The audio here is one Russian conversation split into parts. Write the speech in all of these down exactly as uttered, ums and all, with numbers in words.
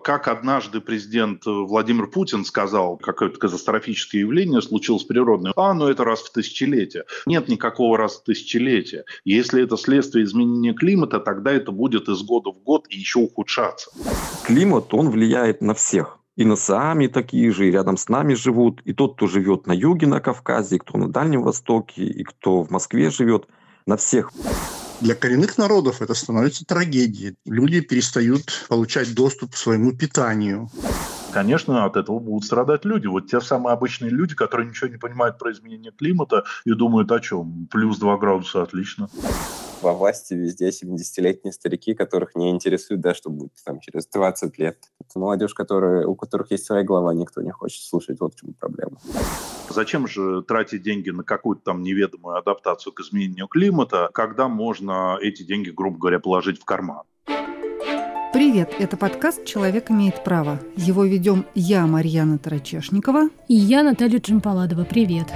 Как однажды президент Владимир Путин сказал, какое-то катастрофическое явление случилось природное. А, ну это раз в тысячелетие. Нет никакого раз в тысячелетие. Если это следствие изменения климата, тогда это будет из года в год и еще ухудшаться. Климат, он влияет на всех. И на Саами такие же, и рядом с нами живут. И тот, кто живет на юге, на Кавказе, и кто на Дальнем Востоке, и кто в Москве живет. На всех. Для коренных народов это становится трагедией. Люди перестают получать доступ к своему питанию. Конечно, от этого будут страдать люди. Вот те самые обычные люди, которые ничего не понимают про изменение климата и думают о чем? Плюс два градуса, отлично. Во власти везде семидесятилетние старики, которых не интересует, да, что будет там через двадцать лет. Это молодежь, которая, у которых есть своя голова, никто не хочет слушать. Вот в чем проблема. Зачем же тратить деньги на какую-то там неведомую адаптацию к изменению климата, когда можно эти деньги, грубо говоря, положить в карман? Привет, это подкаст «Человек имеет право». Его ведем я, Марьяна Тарачешникова. И я, Наталья Джампаладова. Привет.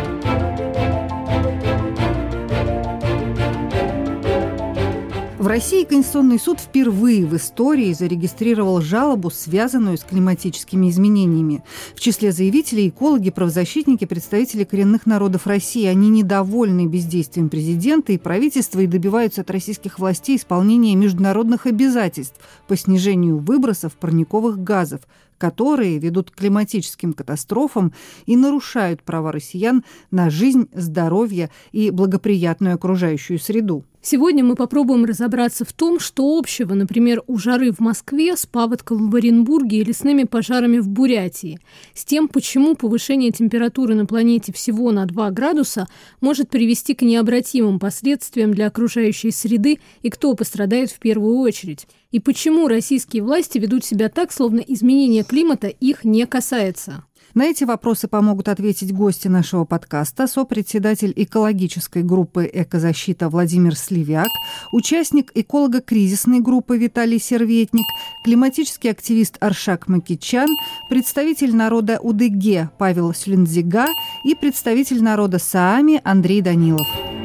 В России Конституционный суд впервые в истории зарегистрировал жалобу, связанную с климатическими изменениями. В числе заявителей экологи, правозащитники, представители коренных народов России. Они недовольны бездействием президента и правительства и добиваются от российских властей исполнения международных обязательств по снижению выбросов парниковых газов, которые ведут к климатическим катастрофам и нарушают права россиян на жизнь, здоровье и благоприятную окружающую среду. Сегодня мы попробуем разобраться в том, что общего, например, у жары в Москве с паводком в Оренбурге и лесными пожарами в Бурятии, с тем, почему повышение температуры на планете всего на два градуса может привести к необратимым последствиям для окружающей среды и кто пострадает в первую очередь, и почему российские власти ведут себя так, словно изменение климата их не касается. На эти вопросы помогут ответить гости нашего подкаста: сопредседатель экологической группы «Экозащита» Владимир Сливяк, участник эколого-кризисной группы Виталий Серветник, климатический активист Аршак Макичан, представитель народа Удыге Павел Слиндзига и представитель народа Саами Андрей Данилов.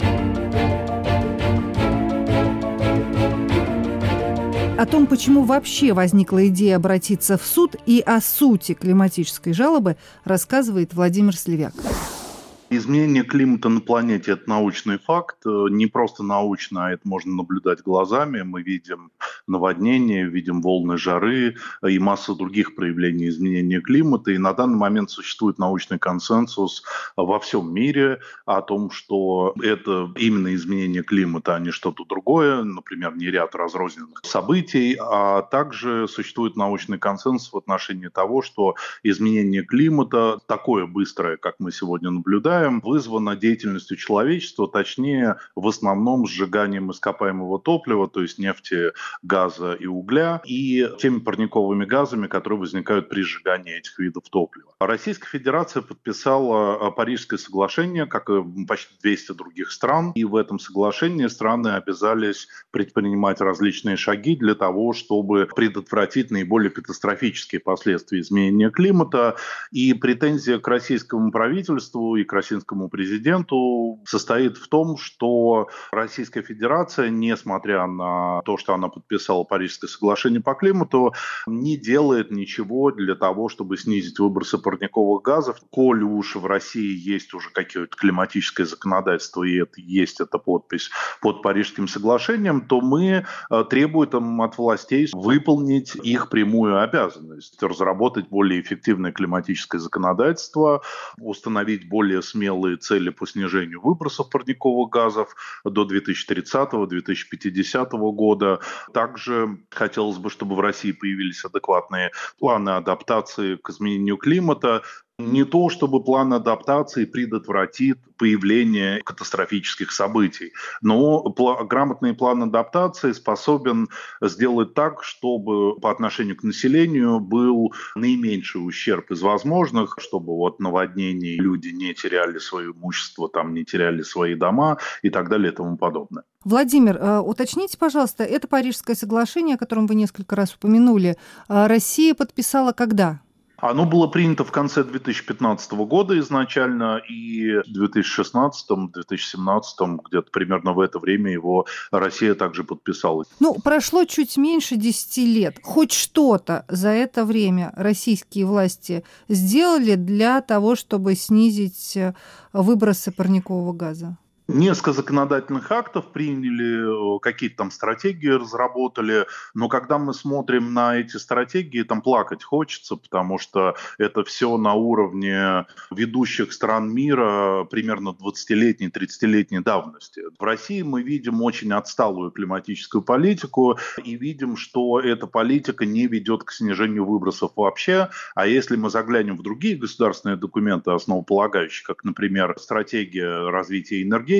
О том, почему вообще возникла идея обратиться в суд и о сути климатической жалобы, рассказывает Владимир Сливяк. Изменение климата на планете – это научный факт. Не просто научно, а это можно наблюдать глазами. Мы видим наводнения, видим волны жары и массу других проявлений изменения климата. И на данный момент существует научный консенсус во всем мире о том, что это именно изменение климата, а не что-то другое, например, не ряд разрозненных событий. А также существует научный консенсус в отношении того, что изменение климата такое быстрое, как мы сегодня наблюдаем, вызвано деятельностью человечества, точнее, в основном сжиганием ископаемого топлива, то есть нефти, газа и угля, и теми парниковыми газами, которые возникают при сжигании этих видов топлива. Российская Федерация подписала Парижское соглашение, как и почти двести других стран, и в этом соглашении страны обязались предпринимать различные шаги для того, чтобы предотвратить наиболее катастрофические последствия изменения климата. И претензия к российскому правительству и к российскому президенту состоит в том, что Российская Федерация, несмотря на то, что она подписала Парижское соглашение по климату, не делает ничего для того, чтобы снизить выбросы парниковых газов. Коль уж в России есть уже какое-то климатическое законодательство, и это есть эта подпись под Парижским соглашением, то мы требуем от властей выполнить их прямую обязанность, разработать более эффективное климатическое законодательство, установить более смелые цели по снижению выбросов парниковых газов до две тысячи тридцатого - две тысячи пятидесятого года. Также хотелось бы, чтобы в России появились адекватные планы адаптации к изменению климата. Не то, чтобы план адаптации предотвратит появление катастрофических событий, но пла- грамотный план адаптации способен сделать так, чтобы по отношению к населению был наименьший ущерб из возможных, чтобы от наводнений люди не теряли свое имущество, там, не теряли свои дома и так далее и тому подобное. Владимир, уточните, пожалуйста, это Парижское соглашение, о котором вы несколько раз упомянули, Россия подписала когда? Оно было принято в конце две тысячи пятнадцатого года изначально, и в две тысячи шестнадцатом — две тысячи семнадцатом, где-то примерно в это время его Россия также подписала. Ну, прошло чуть меньше десяти лет. Хоть что-то за это время российские власти сделали для того, чтобы снизить выбросы парникового газа? Несколько законодательных актов приняли, какие-то там стратегии разработали, но когда мы смотрим на эти стратегии, там плакать хочется, потому что это все на уровне ведущих стран мира примерно двадцатилетней, тридцатилетней давности. В России мы видим очень отсталую климатическую политику и видим, что эта политика не ведет к снижению выбросов вообще, а если мы заглянем в другие государственные документы, основополагающие, как, например, стратегия развития энергетики,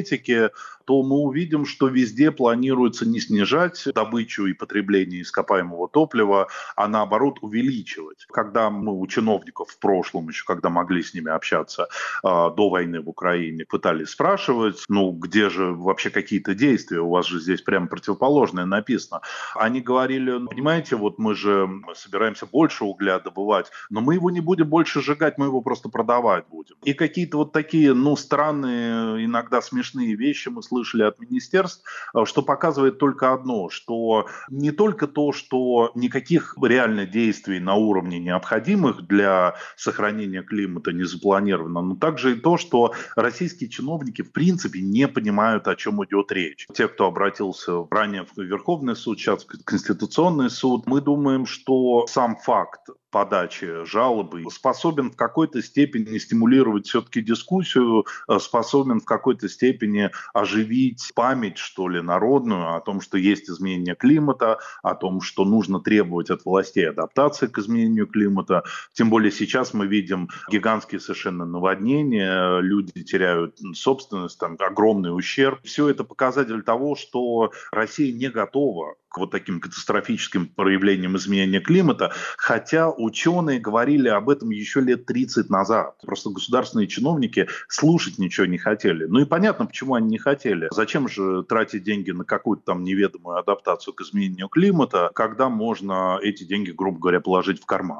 то мы увидим, что везде планируется не снижать добычу и потребление ископаемого топлива, а наоборот увеличивать. Когда мы у чиновников в прошлом, еще когда могли с ними общаться до войны в Украине, пытались спрашивать, ну где же вообще какие-то действия, у вас же здесь прям противоположное написано. Они говорили, ну, понимаете, вот мы же собираемся больше угля добывать, но мы его не будем больше сжигать, мы его просто продавать будем. И какие-то вот такие, ну, странные, иногда смешные вещи мы слышали от министерств, что показывает только одно, что не только то, что никаких реально действий на уровне необходимых для сохранения климата не запланировано, но также и то, что российские чиновники в принципе не понимают, о чем идет речь. Те, кто обратился ранее в Верховный суд, сейчас в Конституционный суд, мы думаем, что сам факт подачи жалобы способен в какой-то степени стимулировать все-таки дискуссию, способен в какой-то степени оживить память, что ли, народную о том, что есть изменение климата, о том, что нужно требовать от властей адаптации к изменению климата. Тем более сейчас мы видим гигантские совершенно наводнения, люди теряют собственность, там огромный ущерб. Все это показатель того, что Россия не готова к вот таким катастрофическим проявлениям изменения климата, хотя ученые говорили об этом еще лет тридцать назад. Просто государственные чиновники слушать ничего не хотели. Ну и понятно, почему они не хотели. Зачем же тратить деньги на какую-то там неведомую адаптацию к изменению климата, когда можно эти деньги, грубо говоря, положить в карман?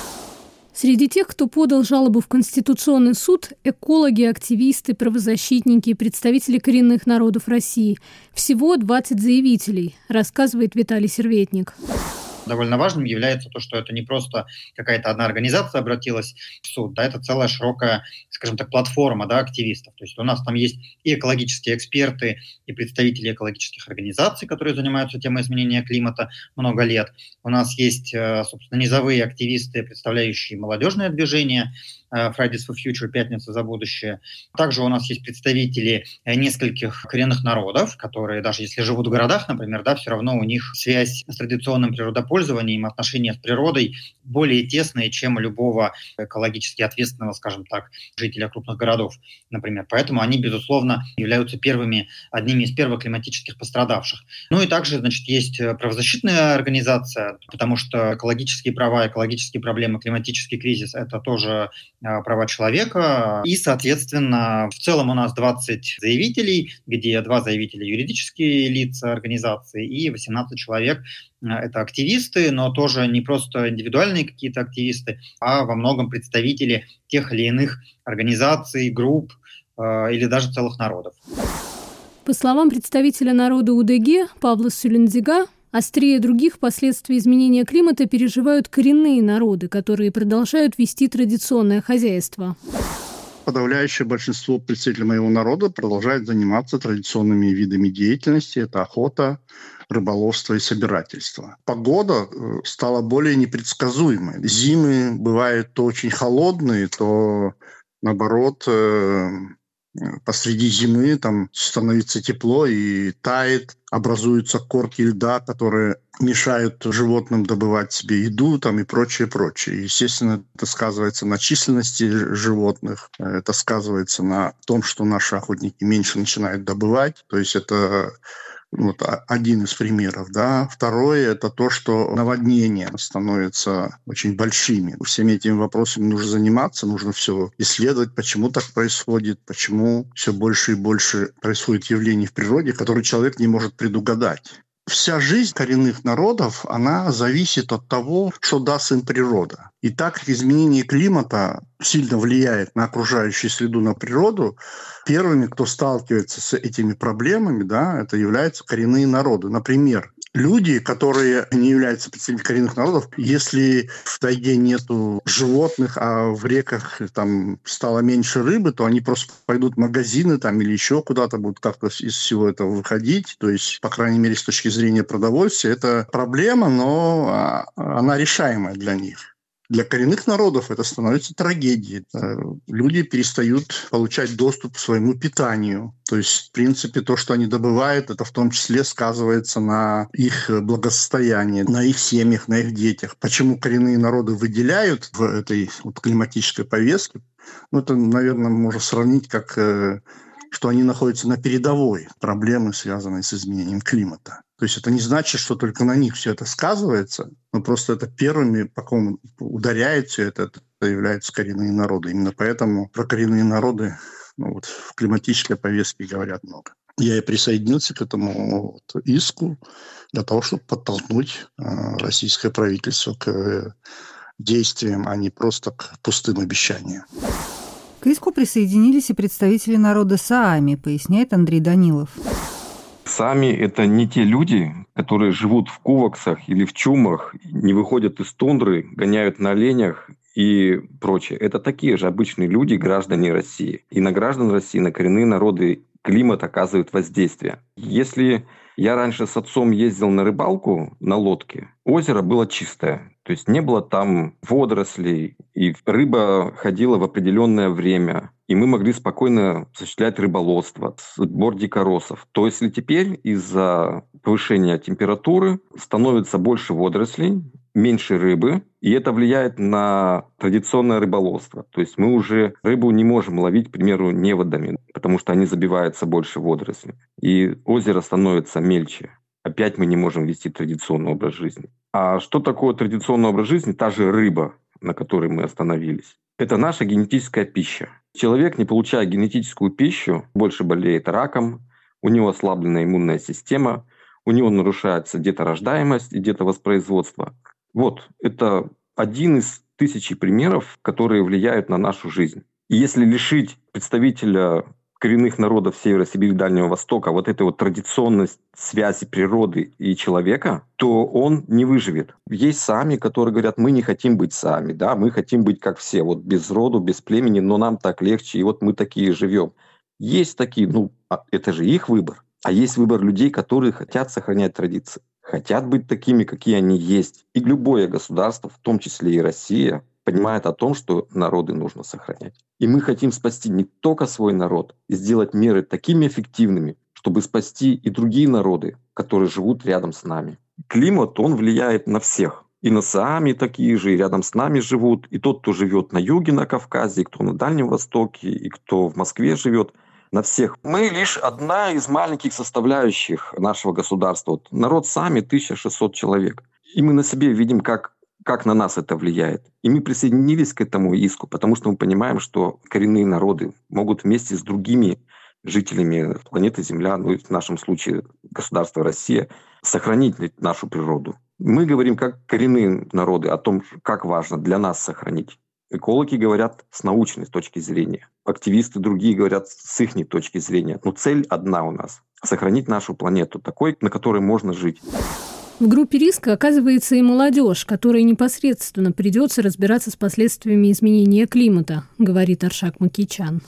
Среди тех, кто подал жалобу в Конституционный суд, экологи, активисты, правозащитники и представители коренных народов России. Всего двадцать заявителей, рассказывает Виталий Серветник. Довольно важным является то, что это не просто какая-то одна организация обратилась в суд, да, это целая широкая, скажем так, платформа, да, активистов. То есть у нас там есть и экологические эксперты, и представители экологических организаций, которые занимаются темой изменения климата много лет. У нас есть, собственно, низовые активисты, представляющие молодежное движение, Fridays for Future, Пятница за будущее. Также у нас есть представители нескольких коренных народов, которые даже если живут в городах, например, да, все равно у них связь с традиционным природопользованием, отношения с природой более тесные, чем у любого экологически ответственного, скажем так, жителя крупных городов, например. Поэтому они, безусловно, являются первыми, одними из первых климатических пострадавших. Ну и также, значит, есть правозащитная организация, потому что экологические права, экологические проблемы, климатический кризис – это тоже права человека. И, соответственно, в целом у нас двадцать заявителей, где два заявителя юридические лица организации и восемнадцать человек – это активисты, но тоже не просто индивидуальные какие-то активисты, а во многом представители тех или иных организаций, групп э, или даже целых народов. По словам представителя народа УДГ Павла Сулендзига, острее других последствий изменения климата переживают коренные народы, которые продолжают вести традиционное хозяйство. Подавляющее большинство представителей моего народа продолжает заниматься традиционными видами деятельности. Это охота, рыболовство и собирательство. Погода стала более непредсказуемой. Зимы бывают то очень холодные, то, наоборот, посреди зимы там становится тепло и тает, образуются корки льда, которые мешают животным добывать себе еду там, и прочее, прочее. Естественно, это сказывается на численности животных, это сказывается на том, что наши охотники меньше начинают добывать. То есть это вот один из примеров. Да. Второе – это то, что наводнения становятся очень большими. Всеми этими вопросами нужно заниматься, нужно все исследовать, почему так происходит, почему все больше и больше происходит явлений в природе, которые человек не может предугадать. Вся жизнь коренных народов, она зависит от того, что даст им природа. И так как изменение климата сильно влияет на окружающую среду, на природу, первыми, кто сталкивается с этими проблемами, да, это являются коренные народы. Например, люди, которые не являются представителями коренных народов, если в тайге нету животных, а в реках там стало меньше рыбы, то они просто пойдут в магазины там, или еще куда-то, будут как-то из всего этого выходить. То есть, по крайней мере, с точки зрения продовольствия, это проблема, но она решаемая для них. Для коренных народов это становится трагедией. Люди перестают получать доступ к своему питанию. То есть, в принципе, то, что они добывают, это в том числе сказывается на их благосостоянии, на их семьях, на их детях. Почему коренные народы выделяют в этой вот климатической повестке? Ну, это, наверное, можно сравнить как, что они находятся на передовой проблемы, связанной с изменением климата. То есть это не значит, что только на них все это сказывается, но просто это первыми, по кому ударяет все это, это являются коренные народы. Именно поэтому про коренные народы ну, вот, в климатической повестке говорят много. Я и присоединился к этому вот, иску для того, чтобы подтолкнуть э, российское правительство к действиям, а не просто к пустым обещаниям. К иску присоединились и представители народа Саами, поясняет Андрей Данилов. Саами – это не те люди, которые живут в куваксах или в чумах, не выходят из тундры, гоняют на оленях и прочее. Это такие же обычные люди, граждане России. И на граждан России, на коренные народы климат оказывает воздействие. Если я раньше с отцом ездил на рыбалку на лодке, озеро было чистое. То есть не было там водорослей, и рыба ходила в определенное время. И мы могли спокойно осуществлять рыболовство, сбор дикоросов. То если теперь из-за повышения температуры становится больше водорослей, меньше рыбы, и это влияет на традиционное рыболовство. То есть мы уже рыбу не можем ловить, к примеру, неводами, потому что они забиваются больше водорослей. И озеро становится мельче. Опять мы не можем вести традиционный образ жизни. А что такое традиционный образ жизни? Та же рыба, на которой мы остановились. Это наша генетическая пища. Человек, не получая генетическую пищу, больше болеет раком, у него ослаблена иммунная система, у него нарушается деторождаемость и детовоспроизводство. Вот, это один из тысячи примеров, которые влияют на нашу жизнь. И если лишить представителя коренных народов Севера Сибири, Дальнего Востока вот этой вот традиционность связи природы и человека, то он не выживет. Есть саами, которые говорят, мы не хотим быть саами, да, мы хотим быть как все, вот без роду, без племени, но нам так легче, и вот мы такие живем. Есть такие, ну, это же их выбор. А есть выбор людей, которые хотят сохранять традиции, хотят быть такими, какие они есть. И любое государство, в том числе и Россия, понимает о том, что народы нужно сохранять. И мы хотим спасти не только свой народ и сделать меры такими эффективными, чтобы спасти и другие народы, которые живут рядом с нами. Климат, он влияет на всех. И на Саами такие же, и рядом с нами живут. И тот, кто живет на юге, на Кавказе, и кто на Дальнем Востоке, и кто в Москве живет. На всех. Мы лишь одна из маленьких составляющих нашего государства. Вот народ Саами тысяча шестьсот человек. И мы на себе видим, как как на нас это влияет. И мы присоединились к этому иску, потому что мы понимаем, что коренные народы могут вместе с другими жителями планеты Земля, ну и в нашем случае государства Россия, сохранить нашу природу. Мы говорим как коренные народы о том, как важно для нас сохранить. Экологи говорят с научной точки зрения. Активисты другие говорят с их точки зрения. Но цель одна у нас – сохранить нашу планету такой, на которой можно жить. В группе риска оказывается и молодежь, которой непосредственно придется разбираться с последствиями изменения климата, говорит Аршак Макичан.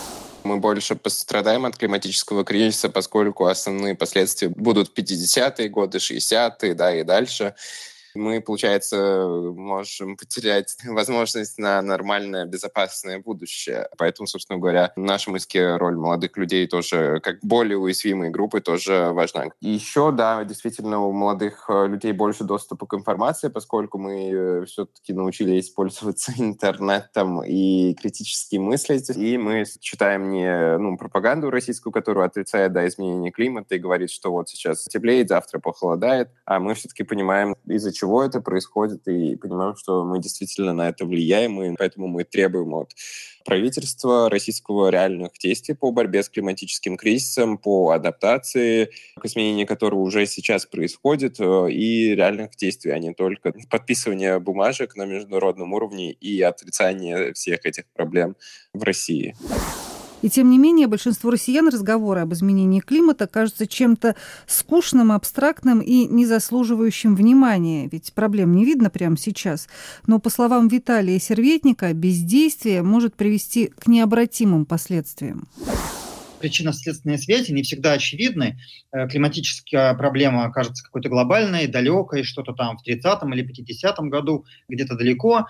Мы больше пострадаем от климатического кризиса, поскольку основные последствия будут в пятидесятые годы, шестидесятые, да, и дальше. Мы, получается, можем потерять возможность на нормальное, безопасное будущее. Поэтому, собственно говоря, в нашем иске роль молодых людей тоже, как более уязвимой группы, тоже важна. И еще, да, действительно, у молодых людей больше доступа к информации, поскольку мы все-таки научились пользоваться интернетом и критически мыслить. И мы читаем не ну, пропаганду российскую, которая отрицает да, изменение климата и говорит, что вот сейчас теплеет, завтра похолодает, а мы все-таки понимаем, из-за чего чего это происходит, и понимаем, что мы действительно на это влияем, и поэтому мы требуем от правительства российского реальных действий по борьбе с климатическим кризисом, по адаптации к изменениям, которые уже сейчас происходят, и реальных действий, а не только подписывания бумажек на международном уровне и отрицание всех этих проблем в России. И тем не менее, большинству россиян разговоры об изменении климата кажутся чем-то скучным, абстрактным и не заслуживающим внимания. Ведь проблем не видно прямо сейчас. Но, по словам Виталия Серветника, бездействие может привести к необратимым последствиям. Причинно-следственные связи не всегда очевидны. Климатическая проблема кажется какой-то глобальной, далекой, что-то там в тридцатом или пятидесятом году, где-то далеко,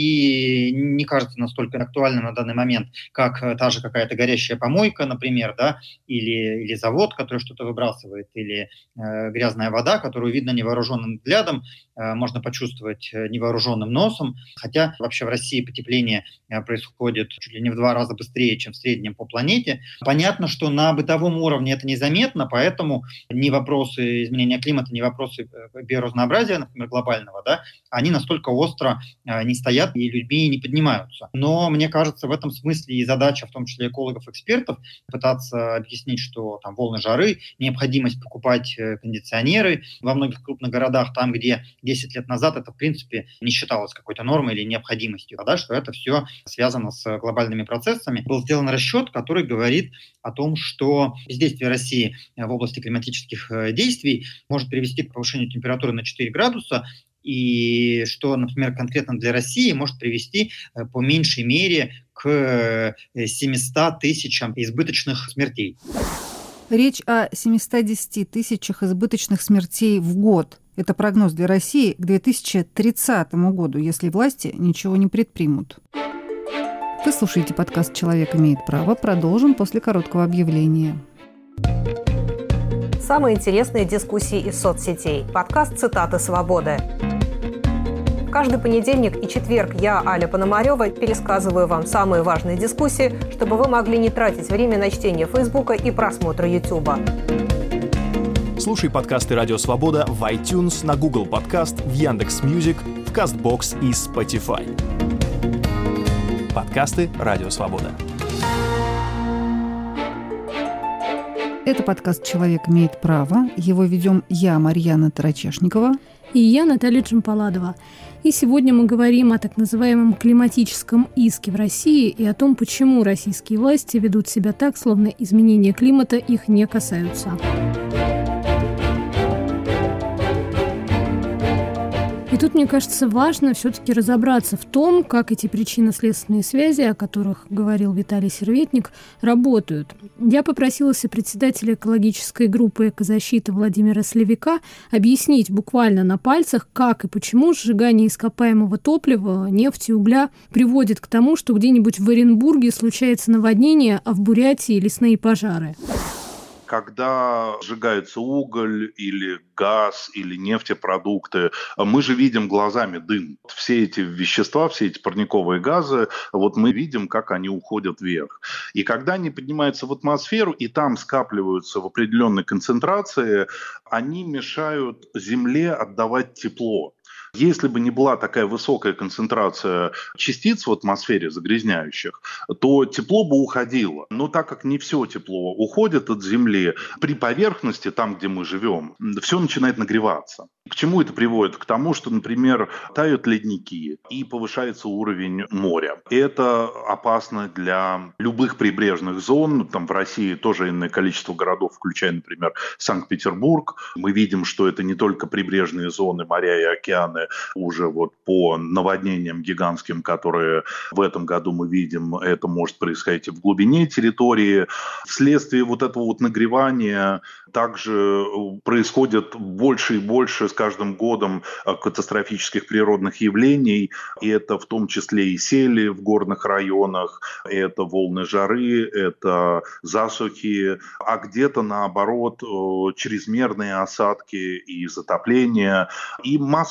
и не кажется настолько актуальным на данный момент, как та же какая-то горящая помойка, например, да, или, или завод, который что-то выбрасывает, или э, грязная вода, которую видно невооруженным взглядом, э, можно почувствовать невооруженным носом, хотя вообще в России потепление э, происходит чуть ли не в два раза быстрее, чем в среднем по планете. Понятно, что на бытовом уровне это незаметно, поэтому ни вопросы изменения климата, ни вопросы биоразнообразия, например, глобального, да, они настолько остро не стоят и людьми не поднимаются. Но мне кажется, в этом смысле и задача, в том числе экологов-экспертов, пытаться объяснить, что там волны жары, необходимость покупать кондиционеры во многих крупных городах, там, где десять лет назад это, в принципе, не считалось какой-то нормой или необходимостью, да, что это все связано с глобальными процессами. Был сделан расчет, который говорит о том, что бездействие России в области климатических действий может привести к повышению температуры на четыре градуса, и что, например, конкретно для России может привести по меньшей мере к семистам тысячам избыточных смертей. Речь о семистах десяти тысячах избыточных смертей в год. Это прогноз для России к две тысячи тридцатому году, если власти ничего не предпримут. Вы слушаете подкаст «Человек имеет право». Продолжим после короткого объявления. Самые интересные дискуссии из соцсетей. Подкаст «Цитаты свободы». Каждый понедельник и четверг я, Аля Пономарёва, пересказываю вам самые важные дискуссии, чтобы вы могли не тратить время на чтение Фейсбука и просмотра Ютуба. Слушай подкасты «Радио Свобода» в iTunes, на Google Подкаст, в Яндекс.Мьюзик, в Кастбокс и Spotify. Подкасты «Радио Свобода». Это подкаст «Человек имеет право». Его ведем я, Марьяна Тарачешникова. И я, Наталья Джампаладова. И сегодня мы говорим о так называемом климатическом иске в России и о том, почему российские власти ведут себя так, словно изменения климата их не касаются. И тут, мне кажется, важно все-таки разобраться в том, как эти причинно-следственные связи, о которых говорил Виталий Серветник, работают. Я попросила сопредседателя экологической группы «Экозащита» Владимира Слевика объяснить буквально на пальцах, как и почему сжигание ископаемого топлива, нефти, угля приводит к тому, что где-нибудь в Оренбурге случается наводнение, а в Бурятии лесные пожары. Когда сжигается уголь или газ или нефтепродукты, мы же видим глазами дым. Все эти вещества, все эти парниковые газы, вот мы видим, как они уходят вверх. И когда они поднимаются в атмосферу и там скапливаются в определенной концентрации, они мешают Земле отдавать тепло. Если бы не была такая высокая концентрация частиц в атмосфере загрязняющих, то тепло бы уходило. Но так как не все тепло уходит от Земли, при поверхности, там, где мы живем, все начинает нагреваться. К чему это приводит? К тому, что, например, тают ледники и повышается уровень моря. Это опасно для любых прибрежных зон. Там в России тоже иное количество городов, включая, например, Санкт-Петербург. Мы видим, что это не только прибрежные зоны, моря и океаны, уже вот по наводнениям гигантским, которые в этом году мы видим, это может происходить и в глубине территории. Вследствие вот этого вот нагревания также происходит больше и больше с каждым годом катастрофических природных явлений. И это в том числе и сели в горных районах, это волны жары, это засухи, а где-то наоборот чрезмерные осадки и затопления, и масса других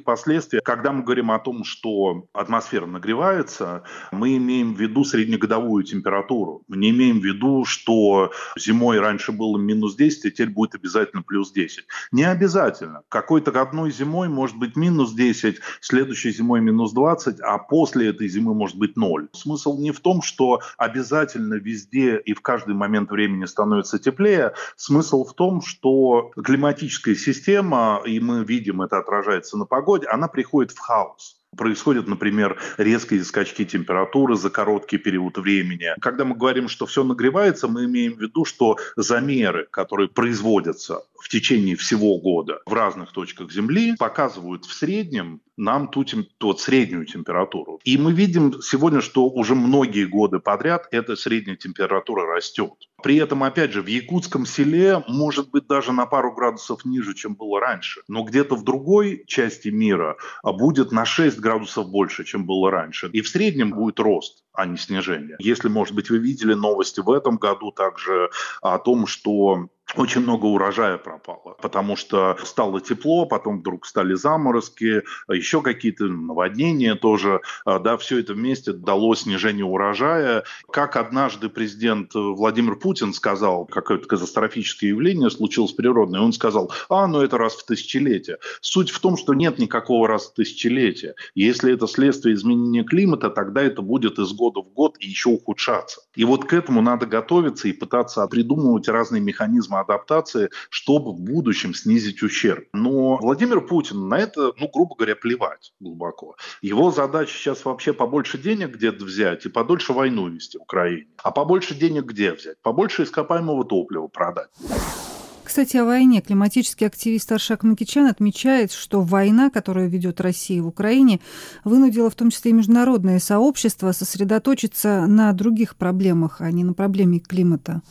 других последствий. Когда мы говорим о том, что атмосфера нагревается, мы имеем в виду среднегодовую температуру. Мы не имеем в виду, что зимой раньше было минус десять, а теперь будет обязательно плюс десять. Не обязательно. Какой-то одной зимой может быть минус десять, следующей зимой минус двадцать, а после этой зимы может быть ноль. Смысл не в том, что обязательно везде и в каждый момент времени становится теплее. Смысл в том, что климатическая система, и мы видим, это отражается на погоде, она приходит в хаос. Происходят, например, резкие скачки температуры за короткий период времени. Когда мы говорим, что все нагревается, мы имеем в виду, что замеры, которые производятся в течение всего года в разных точках Земли, показывают в среднем нам ту, ту вот среднюю температуру. И мы видим сегодня, что уже многие годы подряд эта средняя температура растет. При этом, опять же, в якутском селе может быть даже на пару градусов ниже, чем было раньше. Но где-то в другой части мира будет на шесть градусов больше, чем было раньше. И в среднем будет рост, а не снижение. Если, может быть, вы видели новости в этом году также о том, что очень много урожая пропало, потому что стало тепло, потом вдруг стали заморозки, еще какие-то наводнения тоже. Да, все это вместе дало снижение урожая. Как однажды президент Владимир Путин сказал, какое-то катастрофическое явление случилось природное, он сказал, а, ну это раз в тысячелетие. Суть в том, что нет никакого раз в тысячелетие. Если это следствие изменения климата, тогда это будет из года в год и еще ухудшаться. И вот к этому надо готовиться и пытаться придумывать разные механизмы адаптации, чтобы в будущем снизить ущерб. Но Владимир Путин на это, ну, грубо говоря, плевать глубоко. Его задача сейчас вообще побольше денег где-то взять и подольше войну вести в Украине. А побольше денег где взять? Побольше ископаемого топлива продать. Кстати, о войне. Климатический активист Аршак Макичан отмечает, что война, которую ведет Россия в Украине, вынудила в том числе и международное сообщество сосредоточиться на других проблемах, а не на проблеме климата.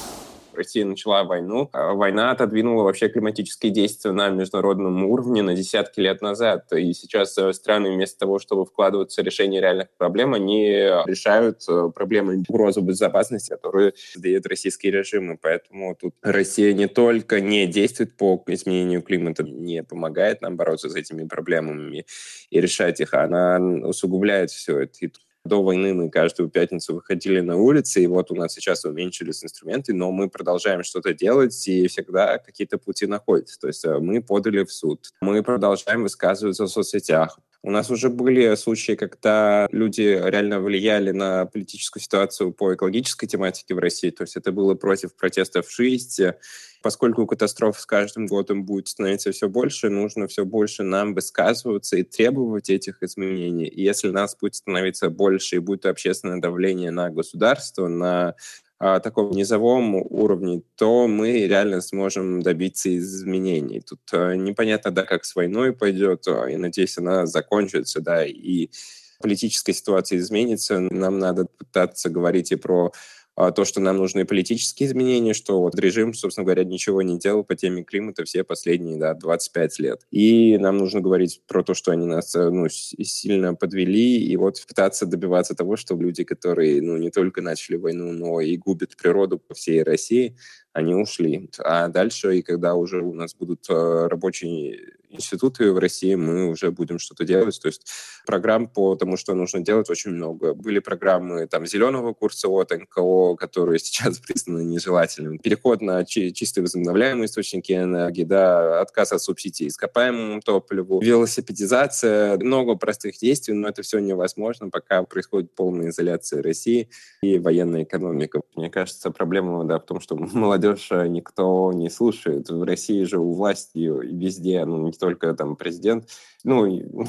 Россия начала войну. Война отодвинула вообще климатические действия на международном уровне на десятки лет назад. И сейчас страны вместо того, чтобы вкладываться в решение реальных проблем, они решают проблемы угрозы безопасности, которые дает российский режим. И поэтому тут Россия не только не действует по изменению климата, не помогает нам бороться с этими проблемами и решать их, она усугубляет все это. И до войны мы каждую пятницу выходили на улицы, и вот у нас сейчас уменьшились инструменты, но мы продолжаем что-то делать, и всегда какие-то пути находятся. То есть мы подали в суд, мы продолжаем высказываться в соцсетях. У нас уже были случаи, когда люди реально влияли на политическую ситуацию по экологической тематике в России. То есть это было против протестов в ШИИСТе. Поскольку катастроф с каждым годом будет становиться все больше, нужно все больше нам высказываться и требовать этих изменений. И если нас будет становиться больше и будет общественное давление на государство, на а, таком низовом уровне, то мы реально сможем добиться изменений. Тут а, непонятно, да, как с войной пойдет, и, надеюсь, она закончится, да, и политическая ситуация изменится. Нам надо пытаться говорить и про то, что нам нужны политические изменения, что вот режим, собственно говоря, ничего не делал по теме климата все последние, да, двадцать пять лет. И нам нужно говорить про то, что они нас, ну, сильно подвели, и вот пытаться добиваться того, чтобы люди, которые, ну, не только начали войну, но и губят природу по всей России, они ушли. А дальше, и когда уже у нас будут рабочие институты в России, мы уже будем что-то делать. То есть программ по тому, что нужно делать, очень много. Были программы там зеленого курса от эн ка о, которые сейчас признаны нежелательными. Переход на чи- чистые возобновляемые источники энергии, да, отказ от субсидий ископаемому топливу, велосипедизация, много простых действий, но это все невозможно, пока происходит полная изоляция России и военная экономика. Мне кажется, проблема, да, в том, что молодежь никто не слушает. В России же у власти везде, ну, не только там президент, ну,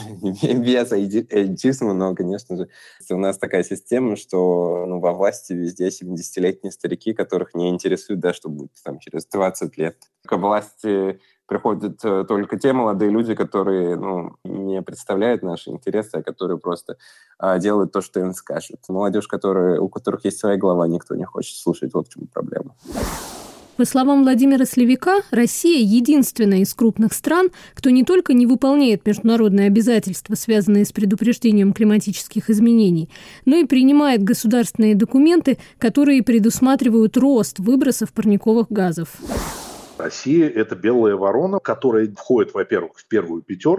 без элитизма, но, конечно же, у нас такая система, что, ну, во власти везде семидесятилетние старики, которых не интересует, да, что будет там через двадцать лет. К власти приходят только те молодые люди, которые, ну, не представляют наши интересы, а которые просто а, делают то, что им скажут. Молодежь, которая, у которых есть своя голова, никто не хочет слушать, вот в чем проблема. По словам Владимира Слевика, Россия единственная из крупных стран, кто не только не выполняет международные обязательства, связанные с предупреждением климатических изменений, но и принимает государственные документы, которые предусматривают рост выбросов парниковых газов. Россия – это белая ворона, которая входит, во-первых, в первую пятерку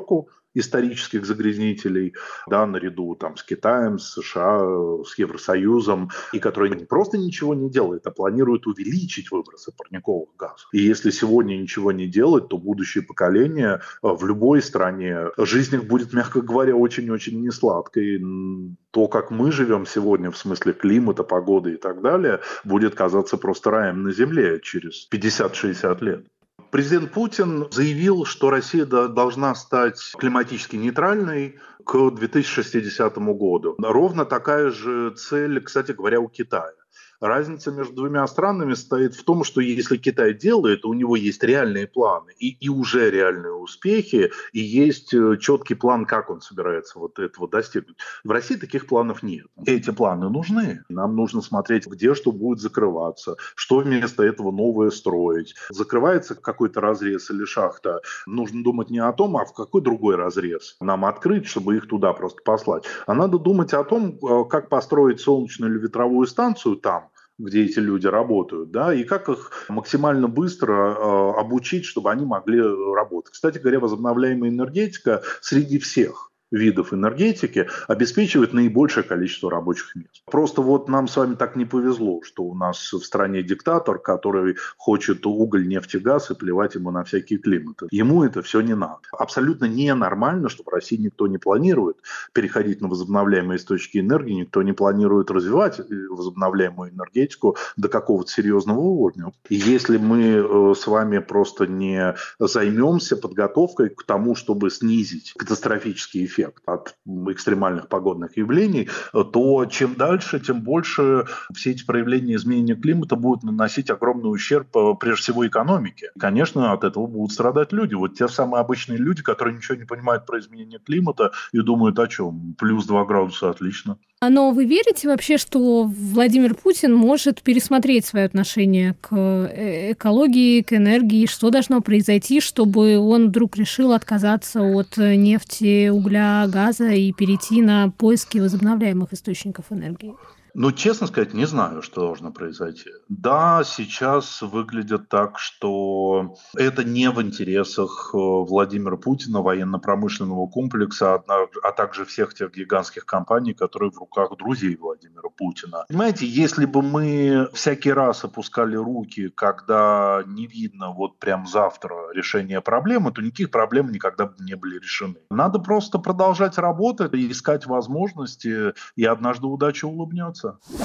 исторических загрязнителей, да, наряду там, с Китаем, с США, с Евросоюзом, и который не просто ничего не делает, а планирует увеличить выбросы парниковых газов. И если сегодня ничего не делать, то будущее поколение в любой стране, жизнь их будет, мягко говоря, очень-очень несладкой. То, как мы живем сегодня в смысле климата, погоды и так далее, будет казаться просто раем на земле через пятьдесят-шестьдесят лет. Президент Путин заявил, что Россия должна стать климатически нейтральной к две тысячи шестидесятому году. Ровно такая же цель, кстати говоря, у Китая. Разница между двумя странами состоит в том, что если Китай делает, у него есть реальные планы и, и уже реальные успехи, и есть четкий план, как он собирается вот этого достигнуть. В России таких планов нет. Эти планы нужны. Нам нужно смотреть, где что будет закрываться, что вместо этого новое строить. Закрывается какой-то разрез или шахта. Нужно думать не о том, а в какой другой разрез нам открыть, чтобы их туда просто послать. А надо думать о том, как построить солнечную или ветровую станцию там, где эти люди работают, да, и как их максимально быстро э, обучить, чтобы они могли работать. Кстати говоря, возобновляемая энергетика среди всех видов энергетики обеспечивает наибольшее количество рабочих мест. Просто вот нам с вами так не повезло, что у нас в стране диктатор, который хочет уголь, нефть и газ и плевать ему на всякие климаты. Ему это все не надо. Абсолютно ненормально, что в России никто не планирует переходить на возобновляемые источники энергии, никто не планирует развивать возобновляемую энергетику до какого-то серьезного уровня. И если мы с вами просто не займемся подготовкой к тому, чтобы снизить катастрофический эффект от экстремальных погодных явлений, то чем дальше, тем больше все эти проявления изменения климата будут наносить огромный ущерб, прежде всего, экономике. Конечно, от этого будут страдать люди. Вот те самые обычные люди, которые ничего не понимают про изменение климата и думают о чем? Плюс два градуса, отлично. Но вы верите вообще, что Владимир Путин может пересмотреть свое отношение к экологии, к энергии? Что должно произойти, чтобы он вдруг решил отказаться от нефти, угля, газа и перейти на поиски возобновляемых источников энергии? Ну, честно сказать, не знаю, что должно произойти. Да, сейчас выглядит так, что это не в интересах Владимира Путина, военно-промышленного комплекса, а также всех тех гигантских компаний, которые в руках друзей Владимира Путина. Понимаете, если бы мы всякий раз опускали руки, когда не видно вот прям завтра решения проблемы, то никаких проблем никогда бы не были решены. Надо просто продолжать работать и искать возможности, и однажды удача улыбнется.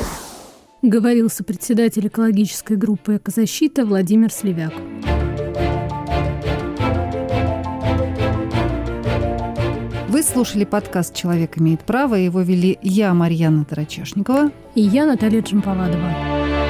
Говорил сопредседатель экологической группы «Экозащита» Владимир Сливяк. Вы слушали подкаст «Человек имеет право». Его вели я, Марьяна Тарачешникова. И я, Наталья Джампаладова.